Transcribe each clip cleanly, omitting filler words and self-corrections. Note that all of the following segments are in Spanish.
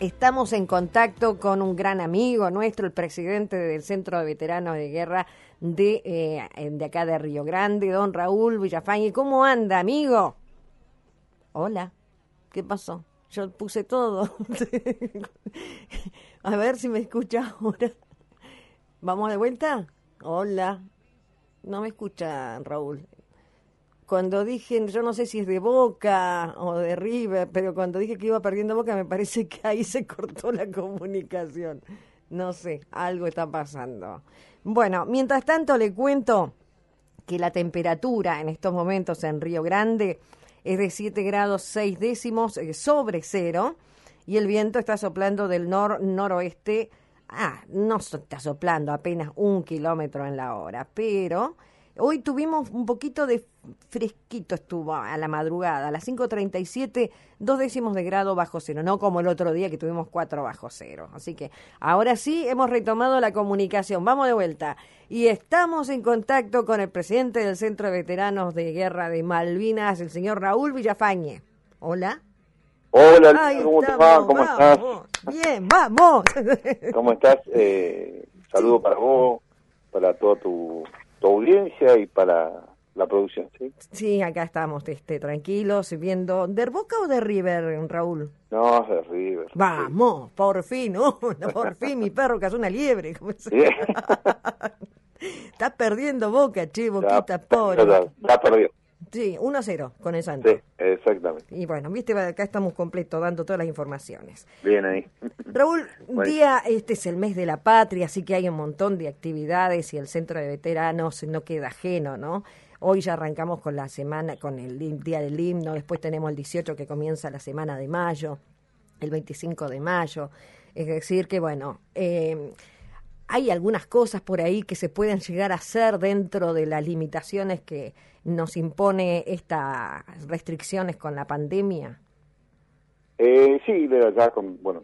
Estamos en contacto con un gran amigo nuestro, el presidente del Centro de Veteranos de Guerra de acá de Río Grande, don Raúl Villafañe. ¿Cómo anda, amigo? Hola, ¿qué pasó? Yo puse todo. A ver si me escucha ahora. ¿Vamos de vuelta? Hola. No me escucha, Raúl. Cuando dije, yo no sé si es de Boca o de River, pero cuando dije que iba perdiendo Boca, me parece que ahí se cortó la comunicación. No sé, algo está pasando. Bueno, mientras tanto le cuento que la temperatura en estos momentos en Río Grande es de 7 grados 6 décimos sobre cero y el viento está soplando del noroeste. No está soplando, apenas 1 kilómetro en la hora, pero hoy tuvimos un poquito de fresquito, estuvo a la madrugada, a las 5:37, 2 décimos de grado bajo cero, no como el otro día que tuvimos 4 bajo cero. Así que ahora sí hemos retomado la comunicación, vamos de vuelta. Y estamos en contacto con el presidente del Centro de Veteranos de Guerra de Malvinas, el señor Raúl Villafañe. Hola. Hola, ¿cómo te va? ¿Cómo estás? Bien, vamos. ¿Cómo estás? Saludo para vos, para toda tu audiencia y para la producción, ¿sí? Sí, acá estamos tranquilos, viendo. ¿De Boca o de River, Raúl? No, es de River. Vamos, sí. Por fin, por fin mi perro cazó una liebre. Está perdiendo Boca, che, Boquita, pobre. Ya perdió. Sí, 1-0 con el Santos. Sí, exactamente. Y bueno, viste, acá estamos completos dando todas las informaciones. Bien ahí. Raúl, este es el mes de la patria, así que hay un montón de actividades y el Centro de Veteranos no queda ajeno, ¿no? Hoy ya arrancamos con la semana, con el Día del Himno, después tenemos el 18 que comienza la semana de mayo, el 25 de mayo, es decir que bueno, hay algunas cosas por ahí que se pueden llegar a hacer dentro de las limitaciones que nos impone estas restricciones con la pandemia. Sí, ya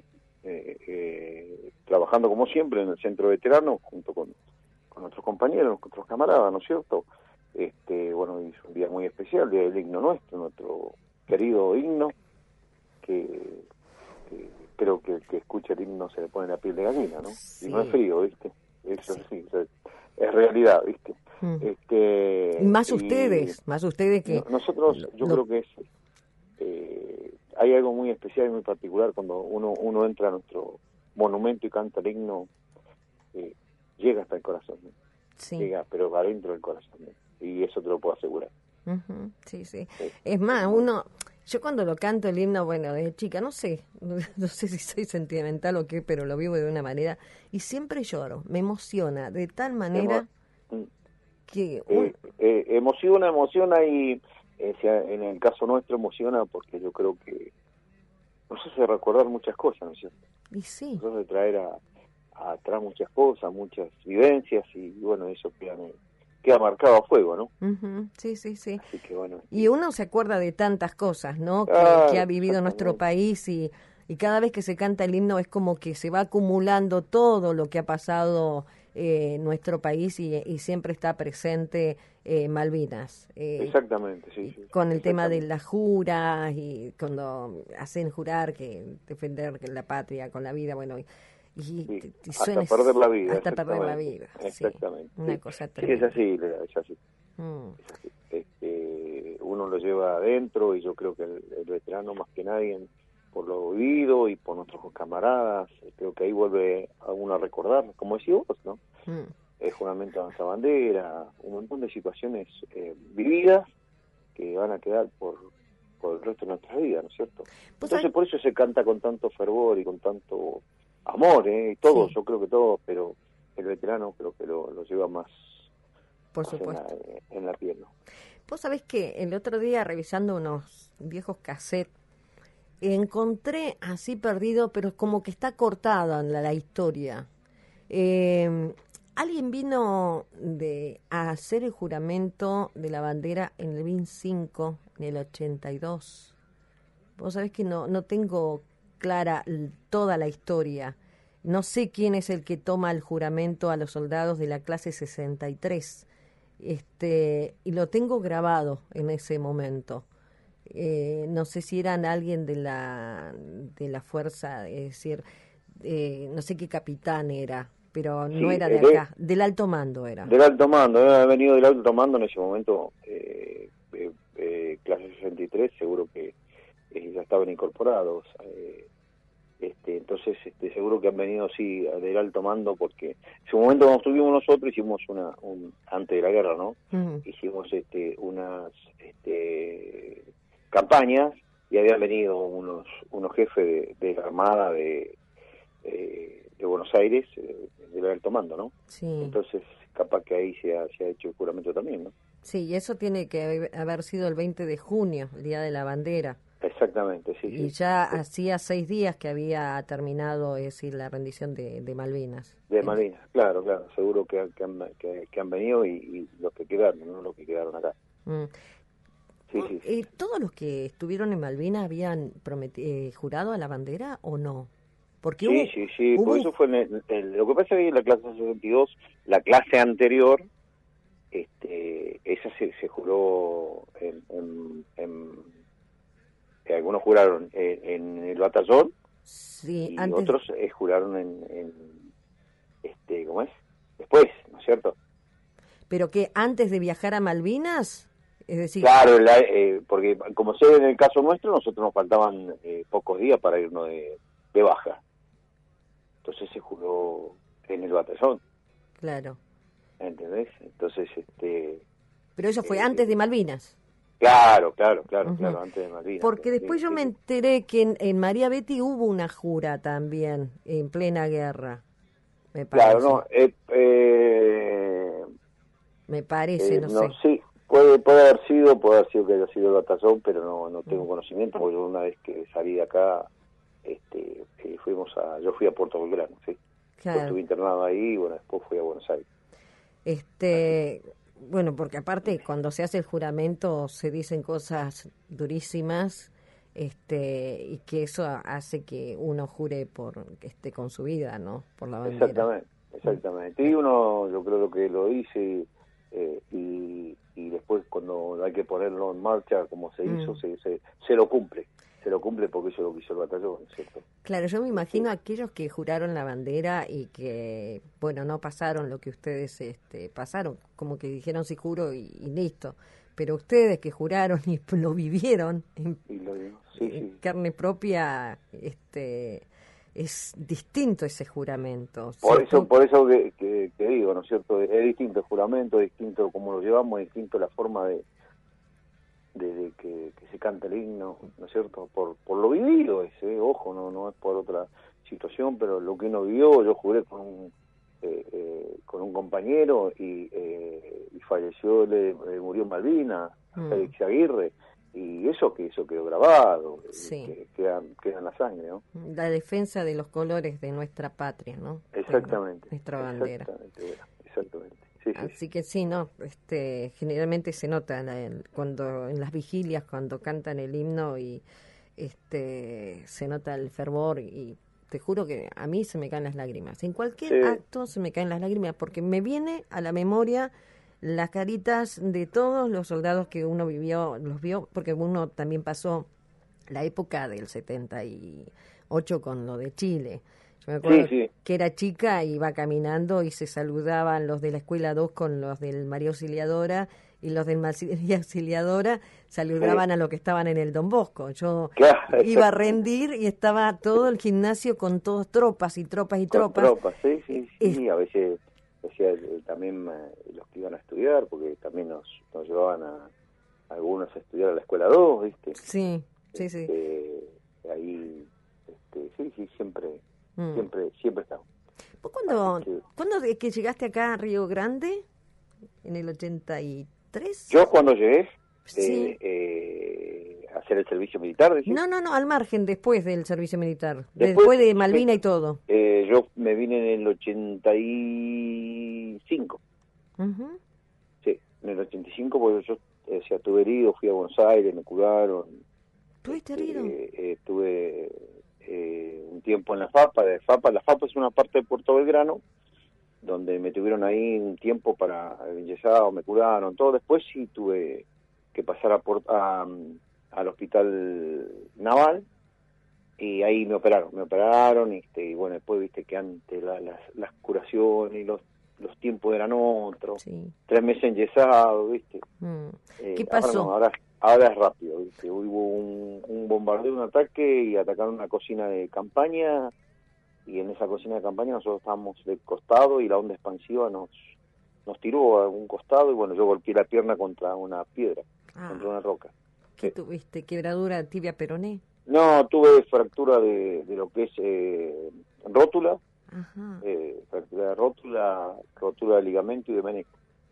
trabajando como siempre en el Centro de Veteranos, junto con nuestros compañeros, nuestros camaradas, ¿no es cierto? Bueno, es un día muy especial, Día del Himno nuestro querido himno, que creo que el que escucha el himno se le pone la piel de gallina, ¿no? Sí. Y no es frío, ¿viste? Eso sí, es realidad, ¿viste? Más ustedes que... Nosotros, yo creo que hay algo muy especial y muy particular cuando uno entra a nuestro monumento y canta el himno, llega hasta el corazón, ¿no? Sí. Llega, pero adentro del corazón, ¿no? Y eso te lo puedo asegurar. Uh-huh. Sí. Es más, yo cuando lo canto el himno, bueno, de chica, no sé si soy sentimental o qué, pero lo vivo de una manera y siempre lloro, me emociona de tal manera que... emociona y en el caso nuestro emociona porque yo creo que nos hace recordar muchas cosas, ¿no es cierto? Y sí. Nos hace traer atrás muchas cosas, muchas vivencias y bueno, eso queda marcado a fuego, ¿no? Uh-huh. Sí. Así que bueno. Y uno se acuerda de tantas cosas, ¿no? Que ha vivido nuestro país y cada vez que se canta el himno es como que se va acumulando todo lo que ha pasado nuestro país y siempre está presente Malvinas. Exactamente, sí. Con el tema de las juras y cuando hacen jurar que defender la patria con la vida, bueno... hasta perder la vida. Hasta perder la vida. Exactamente. Sí, una cosa tremenda. Sí, es así. Uno lo lleva adentro y yo creo que el veterano más que nadie, por lo vivido y por nuestros camaradas, creo que ahí vuelve a uno a recordar, como decís vos, ¿no? El juramento a nuestra bandera, un montón de situaciones vividas que van a quedar por el resto de nuestra vida, ¿no es cierto? Entonces por eso se canta con tanto fervor y con tanto amor, todos, sí. Yo creo que todos, pero el veterano creo que lo lleva más, por supuesto, en la piel, ¿no? Vos sabés que el otro día revisando unos viejos cassettes encontré así perdido, pero como que está cortada la historia. Alguien vino a hacer el juramento de la bandera en el BIN 5 en el 82. Vos sabés que no tengo clara toda la historia. No sé quién es el que toma el juramento a los soldados de la clase 63. Y lo tengo grabado en ese momento. no sé si eran alguien de la fuerza, es decir, no sé qué capitán era, pero no Sí, era de acá, del alto mando era. Del alto mando, debe haber venido del alto mando en ese momento, clase 63, seguro que ya estaban incorporados. Entonces, seguro que han venido, sí, del alto mando, porque en su momento cuando estuvimos nosotros hicimos antes de la guerra, ¿no? Hicimos unas campañas y habían venido unos jefes de la Armada de Buenos Aires, del alto mando, ¿no? Sí. Entonces, capaz que ahí se ha hecho el juramento también, ¿no? Sí, y eso tiene que haber sido el 20 de junio, el Día de la Bandera. Exactamente, sí. Y sí. ya hacía 6 días que había terminado, es decir, la rendición de Malvinas. De Malvinas, claro, seguro que han venido y los que quedaron, ¿no? Los que quedaron acá. Sí. ¿Todos los que estuvieron en Malvinas habían jurado a la bandera o no? Porque sí, por eso fue lo que pasa es que en la clase 62, la clase anterior, esa se juró algunos juraron en el batallón, sí, y otros juraron ¿cómo es? Después, ¿no es cierto? Pero que antes de viajar a Malvinas, es decir... Claro, porque como sé en el caso nuestro, nosotros nos faltaban pocos días para irnos de baja. Entonces se juró en el batallón. Claro. ¿Entendés? Entonces, Pero eso fue antes de Malvinas. Claro, antes de Malvinas. Porque después yo me enteré que en María Betty hubo una jura también, en plena guerra, me parece. Claro, no, me parece, no sé. Sí, puede haber sido que haya sido el batallón, pero no tengo conocimiento, porque yo una vez que salí de acá, yo fui a Puerto Belgrano, sí. Claro. Estuve internado ahí y bueno, después fui a Buenos Aires. Bueno, porque aparte cuando se hace el juramento se dicen cosas durísimas, y que eso hace que uno jure con su vida, ¿no? Por la bandera. Exactamente. Y uno, yo creo que lo dice, y después cuando hay que ponerlo en marcha, como se hizo, se lo cumple. Se lo cumple porque eso es lo que hizo el batallón, ¿cierto? Claro, yo me imagino a aquellos que juraron la bandera y que, bueno, no pasaron lo que ustedes pasaron, como que dijeron sí juro y listo. Pero ustedes que juraron y lo vivieron en carne propia, es distinto ese juramento. Por eso que digo, ¿no es cierto? Es distinto el juramento, es distinto cómo lo llevamos, es distinto la forma de que se canta el himno, ¿no es cierto? Por lo vivido ojo, no es por otra situación, pero lo que uno vivió, yo juré con un compañero y falleció, murió en Malvinas, Félix Aguirre, y eso quedó grabado, queda en la sangre, ¿no? La defensa de los colores de nuestra patria, ¿no? Exactamente. Nuestra bandera. Exactamente. Así que sí, no, generalmente se nota cuando en las vigilias, cuando cantan el himno y se nota el fervor y te juro que a mí se me caen las lágrimas. En cualquier acto se me caen las lágrimas porque me viene a la memoria las caritas de todos los soldados que uno los vio, porque uno también pasó la época del 78 con lo de Chile. Me acuerdo que era chica, iba caminando y se saludaban los de la Escuela 2 con los del María Auxiliadora, y los del María Auxiliadora saludaban a los que estaban en el Don Bosco. Yo iba a rendir y estaba todo el gimnasio con todos tropas y tropas. Sí, a veces también los que iban a estudiar, porque también nos llevaban a algunos a estudiar a la Escuela 2, ¿viste? Sí. Ahí, siempre estamos. ¿Vos cuándo es que llegaste acá a Río Grande? ¿En el 83? Yo cuando llegué a hacer el servicio militar, ¿decís? No, al margen, después del servicio militar. Después de Malvinas y todo. Yo me vine en el 85. Sí, en el 85, porque yo estuve herido, fui a Buenos Aires, me curaron. ¿Tuviste herido? Estuve un tiempo en la FAPA. La FAPA es una parte de Puerto Belgrano, donde me tuvieron ahí un tiempo para el enyesado, me curaron, todo. Después sí tuve que pasar al hospital naval, y ahí me operaron, y bueno, después viste que antes las curaciones y los tiempos eran otros, 3 meses enyesado, viste. ¿Qué pasó? Ahora es rápido, viste. Hubo un bombardeo, un ataque, y atacaron una cocina de campaña, y en esa cocina de campaña nosotros estábamos de costado, y la onda expansiva nos tiró a un costado, y bueno, yo golpeé la pierna contra una piedra, contra una roca. ¿Qué tuviste? ¿Quebradura tibia peroné? No, tuve fractura de lo que es rótula, fractura de rótula de ligamento y de menisco.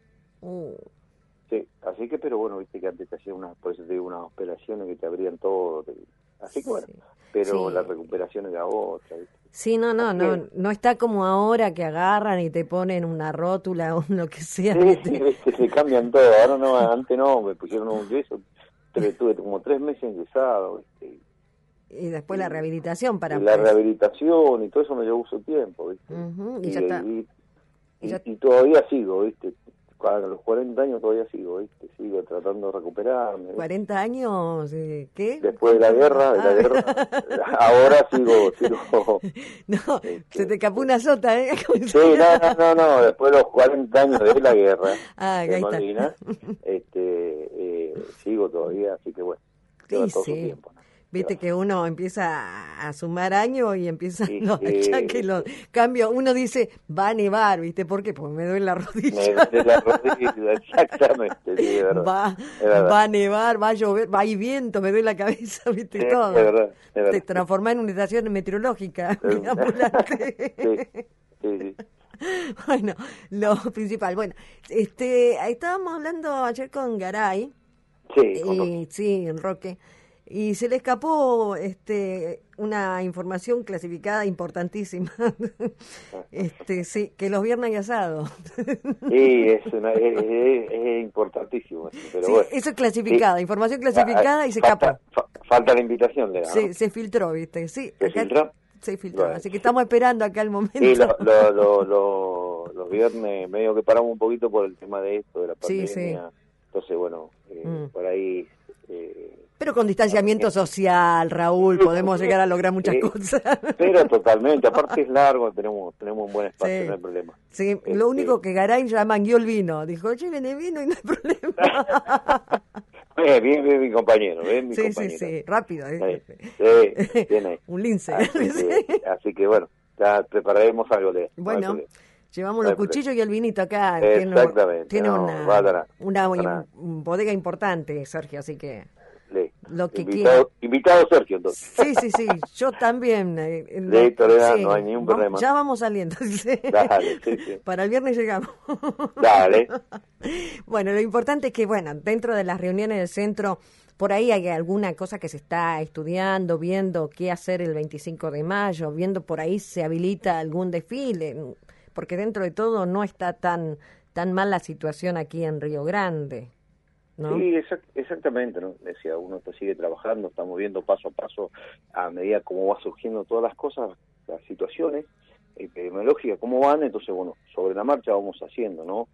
Sí, así que, pero bueno, viste que antes te hacían por eso te digo, unas operaciones que te abrían todo, así que bueno, pero la recuperación era otra, ¿viste? Sí, no está como ahora que agarran y te ponen una rótula o lo que sea. Sí, se cambian todo, ahora no, antes no, me pusieron un yeso, tuve como 3 meses enyesado, ¿viste? Y después la rehabilitación para... La rehabilitación y todo eso me llevó su tiempo, ¿viste? Y ya está. Y todavía sigo, ¿viste? A los 40 años todavía sigo, ¿viste? Sigo tratando de recuperarme, ¿viste? ¿40 años? ¿Qué? Después de la guerra, ahora sigo. No, se te escapó una sota, ¿eh? Sí, no, después de los 40 años de la guerra de Malvinas, sigo todavía, así que bueno, lleva todo su tiempo, ¿no? Viste que uno empieza a sumar años y empieza los achaques, los cambios. Uno dice, va a nevar, ¿viste? ¿Por qué? Porque me duele la rodilla. Me duele la rodilla, exactamente, sí, es verdad. Va a nevar, va a llover, va a ir viento, me duele la cabeza, ¿viste? Sí, todo. Es verdad. Te transformás en una estación meteorológica ambulante. Sí. Bueno, lo principal. Bueno, estábamos hablando ayer con Garay. Sí, en Roque. Y se le escapó una información clasificada importantísima. Sí, que los viernes hay asado. Sí, es importantísimo. Pero sí, bueno, eso es clasificada, información clasificada y se escapó. Falta la invitación, ¿no? Sí, se filtró, ¿viste? Sí, ¿Se filtró? Se filtró, bueno, así que estamos esperando acá el momento. Sí, los viernes medio que paramos un poquito por el tema de esto, de la pandemia. Sí. Entonces, bueno, por ahí... Pero con distanciamiento social, Raúl, podemos llegar a lograr muchas cosas. Pero totalmente, aparte es largo, tenemos un buen espacio, no hay problema. Sí, lo único que Garay ya mangueó el vino. Dijo, oye, viene vino y no hay problema. Bien, mi compañero, Sí, rápido. Sí, bien ahí. Un lince. Así que bueno, ya prepararemos algo de... Bueno, llevamos los cuchillos y el vinito acá. Exactamente. Tiene una bodega importante, Sergio, así que... Lo que invitado Sergio, entonces. Sí, yo también. No hay ningún problema. Ya vamos saliendo. Dale, sí. Para el viernes llegamos. Dale. Bueno, lo importante es que, dentro de las reuniones del centro, por ahí hay alguna cosa que se está estudiando, viendo qué hacer el 25 de mayo, viendo por ahí se habilita algún desfile, porque dentro de todo no está tan mal la situación aquí en Río Grande, ¿no? Sí, exactamente, ¿no? Decía, uno sigue trabajando, estamos viendo paso a paso, a medida como va surgiendo todas las cosas, las situaciones epidemiológicas, cómo van, entonces, bueno, sobre la marcha vamos haciendo, ¿no?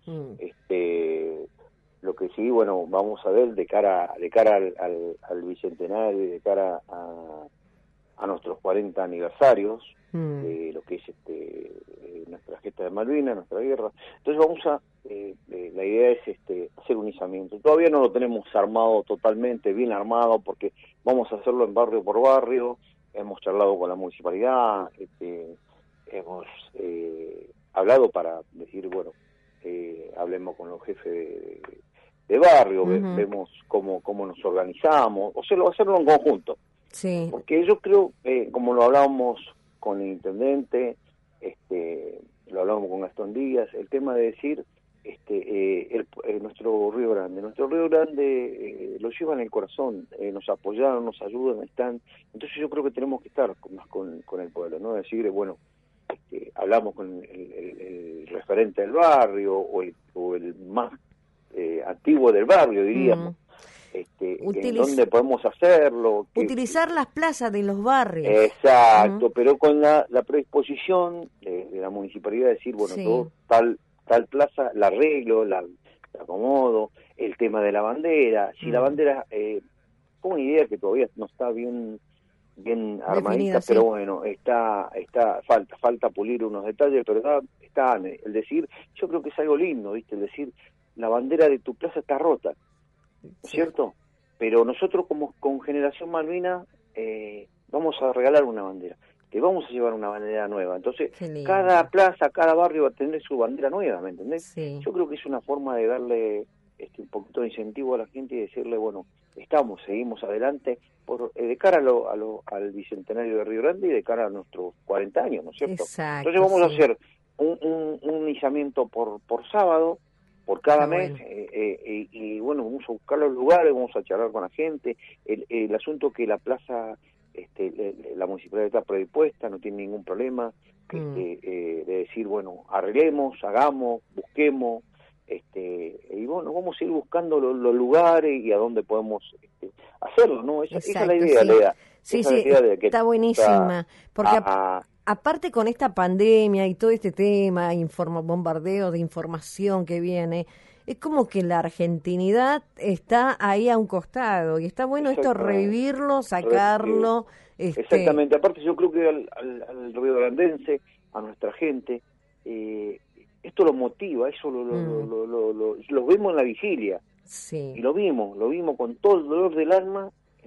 Lo que sí, bueno, vamos a ver de cara al bicentenario y de cara a nuestros 40 aniversarios, de lo que es nuestra gesta de Malvinas, nuestra guerra. Entonces vamos a, la idea es hacer un izamiento. Todavía no lo tenemos armado totalmente, bien armado, porque vamos a hacerlo en barrio por barrio. Hemos charlado con la municipalidad, hemos hablado para decir, bueno, hablemos con los jefes de barrio, vemos cómo nos organizamos, o sea, hacerlo en conjunto. Sí. Porque yo creo, como lo hablábamos con el intendente, lo hablábamos con Gastón Díaz, el tema de decir, nuestro Río Grande lo lleva en el corazón, nos apoyaron, nos ayudan, están. Entonces yo creo que tenemos que estar más con el pueblo, ¿no? Decir, bueno, hablamos con el referente del barrio o el más activo del barrio, diríamos. En dónde podemos hacerlo. Utilizar las plazas de los barrios. Exacto, pero con la predisposición de la municipalidad de decir, bueno, yo tal plaza la arreglo, la acomodo, el tema de la bandera, si la bandera con una idea que todavía no está bien armadita, definida, pero sí. bueno, falta pulir unos detalles, pero está el decir, yo creo que es algo lindo, ¿viste? El decir, la bandera de tu plaza está rota, ¿no es cierto? Pero nosotros como con Generación Malvina vamos a regalar una bandera, te vamos a llevar una bandera nueva, entonces cada plaza, cada barrio va a tener su bandera nueva, ¿me entendés? Sí. Yo creo que es una forma de darle un poquito de incentivo a la gente y decirle, bueno, seguimos adelante de cara al bicentenario de Río Grande y de cara a nuestros 40 años, ¿no es cierto? Exacto, entonces vamos a hacer un izamiento por sábado, por cada mes, y bueno, vamos a buscar los lugares, vamos a charlar con la gente, el asunto que la plaza, la municipalidad está predispuesta, no tiene ningún problema, de decir, bueno, arreglemos, hagamos, busquemos, y bueno, vamos a ir buscando los lugares y a dónde podemos hacerlo, ¿no? Esa es la idea, Lea. Sí, está buenísima, porque aparte con esta pandemia y todo este tema, bombardeo de información que viene, es como que la argentinidad está ahí a un costado, y está bueno esto revivirlo, sacarlo. Exactamente, aparte yo creo que al riograndense, a nuestra gente, esto lo motiva, eso lo vemos en la vigilia, y lo vimos con todo el dolor del alma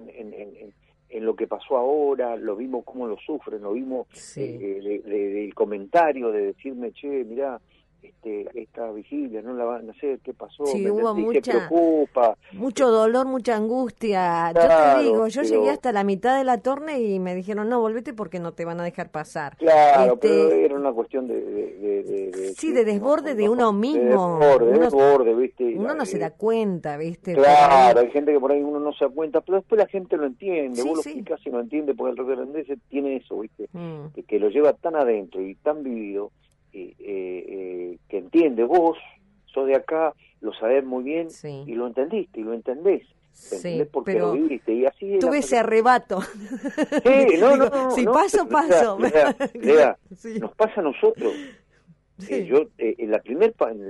en lo que pasó ahora, lo vimos cómo lo sufren, lo vimos del comentario de decirme, che, mirá, esta vigilia, no sé qué pasó, hubo se preocupa. Mucho dolor, mucha angustia. Claro, yo te digo, yo llegué hasta la mitad de la torne y me dijeron, no, volvete porque no te van a dejar pasar. Claro, pero era una cuestión de desborde de uno mismo. De desborde, ¿viste? Uno no se da cuenta, ¿viste? Claro, hay gente que por ahí uno no se da cuenta, pero después la gente lo entiende, vos lo explicás y lo entiende, porque el riograndense tiene eso, ¿viste? Que lo lleva tan adentro y tan vivido, que entiende, vos sos de acá, lo sabés muy bien, y lo entendiste, y lo entendés. Sí, porque pero lo viviste, y así tuve ese arrebato. Sí, no. Si paso. Lea, nos pasa a nosotros. Yo, en la primer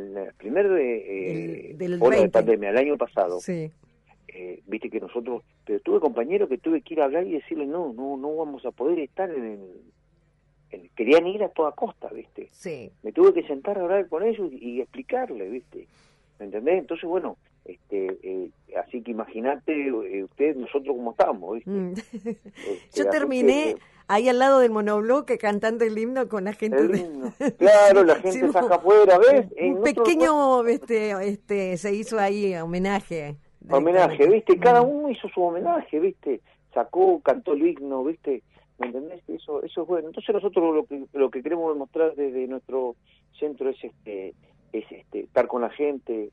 ola de pandemia, el año pasado, viste que nosotros, pero tuve compañeros que tuve que ir a hablar y decirles, no vamos a poder estar querían ir a toda costa, ¿viste? Sí. Me tuve que sentar a hablar con ellos y explicarles, ¿viste? ¿Me entendés? Entonces, bueno, así que imagínate ustedes, nosotros cómo estamos, ¿viste? Yo terminé ahí al lado del monobloque cantando el himno con la gente. El himno. Claro, la gente saca afuera, ¿ves? Un pequeño, se hizo ahí homenaje. Homenaje, ¿viste? Cada uno hizo su homenaje, ¿viste? Cantó el himno, ¿viste? ¿Me entendés? Eso es bueno. Entonces nosotros lo que queremos demostrar desde nuestro centro es estar con la gente,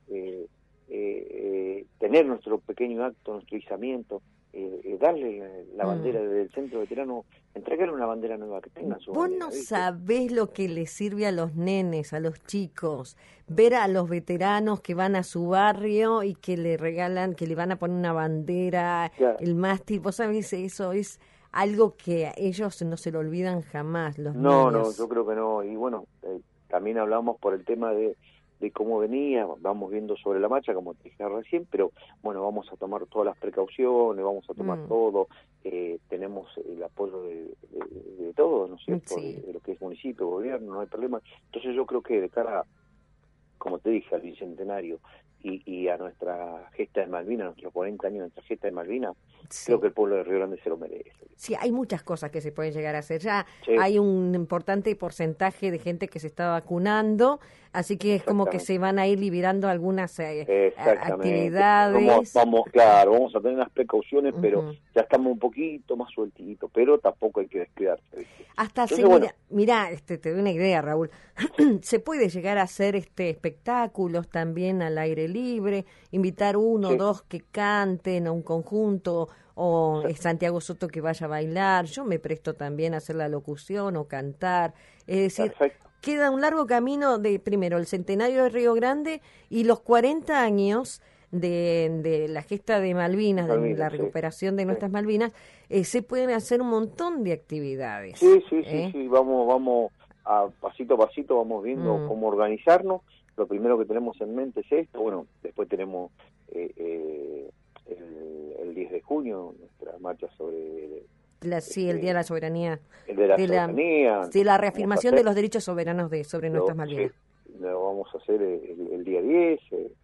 tener nuestro pequeño acto, nuestro izamiento, darle la bandera del centro veterano, entregarle una bandera nueva, que tengan su bandera. Vos no sabés lo que les sirve a los nenes, a los chicos, ver a los veteranos que van a su barrio y que le regalan, que le van a poner una bandera, el mástil. Vos sabés, eso es algo que a ellos no se lo olvidan jamás, los niños. No, yo creo que no. Y bueno, también hablamos por el tema de cómo venía, vamos viendo sobre la marcha, como te dije recién, pero bueno, vamos a tomar todas las precauciones, vamos a tomar todo, tenemos el apoyo de todo, ¿no es cierto? De lo que es municipio, gobierno, no hay problema. Entonces yo creo que de cara, como te dije, al bicentenario y a nuestra gesta de Malvinas, nuestros 40 años de nuestra gesta de Malvinas, creo que el pueblo de Río Grande se lo merece. Sí, hay muchas cosas que se pueden llegar a hacer. Ya hay un importante porcentaje de gente que se está vacunando, así que es como que se van a ir liberando algunas actividades. Vamos a tener unas precauciones, pero ya estamos un poquito más sueltitos, pero tampoco hay que descuidarse, ¿viste? Hasta mira, te doy una idea, Raúl. Se puede llegar a hacer espectáculos también al aire libre, invitar uno o dos que canten, o un conjunto, o Santiago Soto que vaya a bailar. Yo me presto también a hacer la locución o cantar. Es decir, queda un largo camino de, primero, el centenario de Río Grande y los 40 años de la gesta de Malvinas, de la recuperación de nuestras Malvinas. Se pueden hacer un montón de actividades. Sí, vamos a pasito vamos viendo cómo organizarnos. Lo primero que tenemos en mente es esto. Bueno, después tenemos el 10 de junio, nuestra marcha sobre... el Día de la Soberanía. El de la soberanía. Sí, la reafirmación de los derechos soberanos sobre nuestras Malvinas. Sí, lo vamos a hacer el día 10.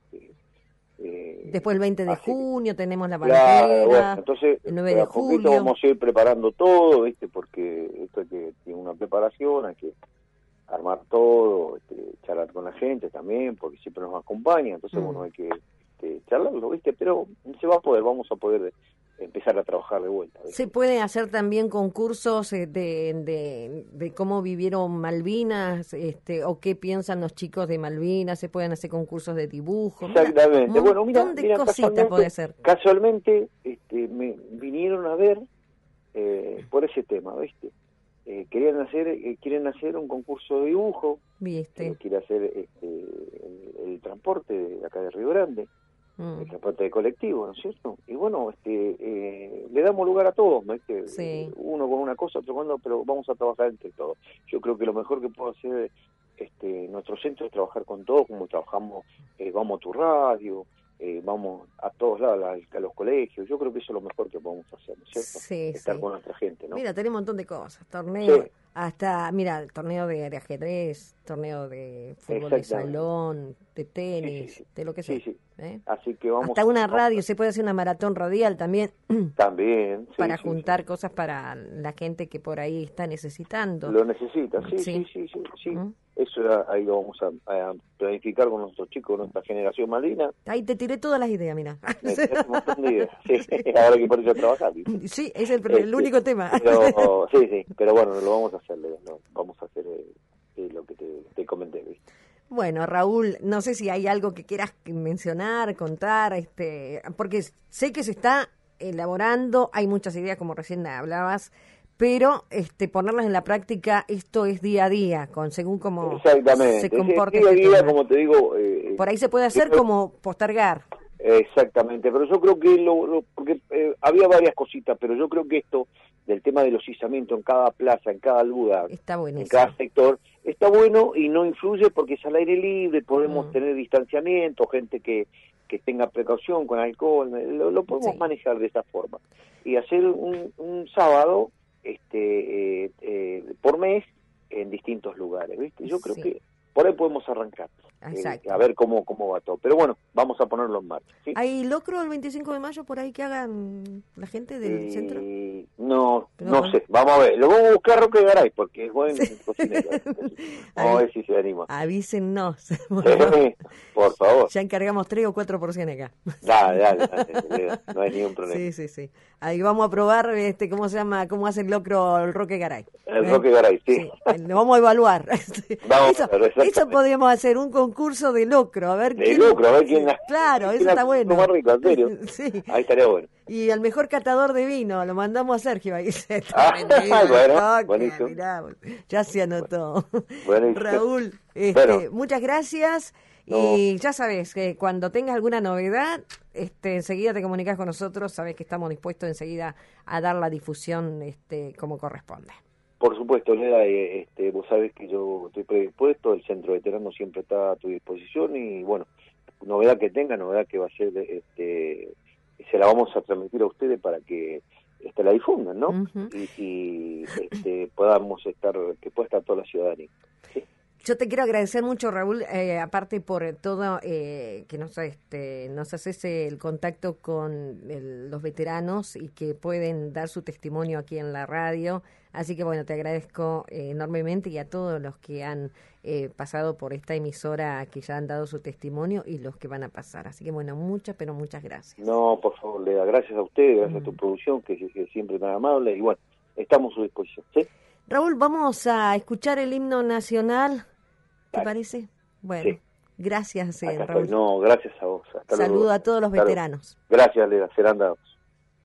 Después el 20 de junio tenemos la bandera, bueno, entonces, el 9 de julio. Vamos a ir preparando todo, ¿viste? Porque esto tiene una preparación, hay que armar todo, charlar con la gente también, porque siempre nos acompaña, entonces bueno, hay que charlarlo, ¿viste? Pero se va a poder, vamos a poder empezar a trabajar de vuelta, ¿viste? ¿Se pueden hacer también concursos de cómo vivieron Malvinas, o qué piensan los chicos de Malvinas? ¿Se pueden hacer concursos de dibujo? Exactamente. Bueno, mira, cositas puede ser. Casualmente me vinieron a ver por ese tema, ¿viste? Quieren hacer un concurso de dibujo. ¿Viste? Quiere hacer el transporte de acá de Río Grande. El transporte de colectivo, ¿no es cierto? Y bueno, le damos lugar a todos, ¿viste? Sí. Uno con una cosa, otro con otra, pero vamos a trabajar entre todos. Yo creo que lo mejor que puedo hacer nuestro centro es trabajar con todos, como trabajamos, vamos a tu radio, vamos a todos lados, a los colegios. Yo creo que eso es lo mejor que podemos hacer, ¿no es cierto? Sí, estar con nuestra gente, ¿no? Mira, tenemos un montón de cosas, torneos, sí. Hasta, mira, torneo de ajedrez, torneo de fútbol de salón, de tenis, sí. de lo que sea. Sí, sí. Así que vamos. Hasta una radio, se puede hacer una maratón radial también. También. Sí, para juntar cosas para la gente que por ahí está necesitando. Lo necesita, sí. Eso ahí lo vamos a planificar con nuestros chicos, nuestra generación malvina. Ahí te tiré todas las ideas, mira. Un montón de ideas. Sí, ahora que por eso trabajar. Sí, es el único tema. Pero, sí, pero bueno, lo vamos a hacer, vamos a hacer lo que te comenté, ¿viste? Bueno, Raúl, no sé si hay algo que quieras mencionar, contar, porque sé que se está elaborando, hay muchas ideas como recién hablabas, pero ponerlas en la práctica, esto es día a día, según cómo se comporte. Día a día, como te digo. Por ahí se puede hacer como postergar. Exactamente, pero yo creo que porque había varias cositas, pero yo creo que esto del tema del izamiento en cada plaza, en cada lugar, en cada sector, está bueno y no influye porque es al aire libre, podemos tener distanciamiento, gente que tenga precaución con alcohol, lo podemos manejar de esa forma. Y hacer un sábado por mes en distintos lugares, ¿viste? Yo creo que por ahí podemos arrancar. A ver cómo va todo. Pero bueno, vamos a ponerlo en marcha, ¿sí? ¿Hay locro el 25 de mayo por ahí que hagan la gente del centro? No sé. Vamos a ver. Lo vamos a buscar a Roque Garay porque es buen cocinero. Vamos a ver si se anima. Avísennos. Por favor. Ya encargamos 3 o 4 porciones acá. Dale. No hay ningún problema. Sí. Ahí vamos a probar, ¿cómo se llama? ¿Cómo hace el locro el Roque Garay? El Roque Garay, sí. Lo vamos a evaluar. Eso podríamos hacer un concurso de locro, a ver quién... Claro, eso está bueno. Más rico, en serio. Sí. Ahí estaría bueno. Y al mejor catador de vino, lo mandamos a Sergio. Ahí Buenísimo. Mirá, ya se anotó. Buenísimo. Raúl, muchas gracias. Y ya sabes que cuando tengas alguna novedad, enseguida te comunicas con nosotros. Sabes que estamos dispuestos enseguida a dar la difusión como corresponde. Por supuesto, Leda, vos sabés que yo estoy predispuesto, el Centro Veterano siempre está a tu disposición y bueno, novedad que va a ser, se la vamos a transmitir a ustedes para que la difundan, ¿no? Uh-huh. Y podamos que pueda estar toda la ciudadanía. ¿Sí? Yo te quiero agradecer mucho, Raúl, aparte por todo que nos haces el contacto con los veteranos y que pueden dar su testimonio aquí en la radio. Así que bueno, te agradezco enormemente y a todos los que han pasado por esta emisora que ya han dado su testimonio y los que van a pasar. Así que bueno, muchas gracias. No, por favor, Leda, gracias a usted, gracias a tu producción, que siempre es tan amable y bueno, estamos a su disposición, ¿sí? Raúl, vamos a escuchar el himno nacional, ¿te parece? Bueno, sí. Gracias, Raúl. No, gracias a vos. Saludo a todos los veteranos. Gracias, Leda, serán dados.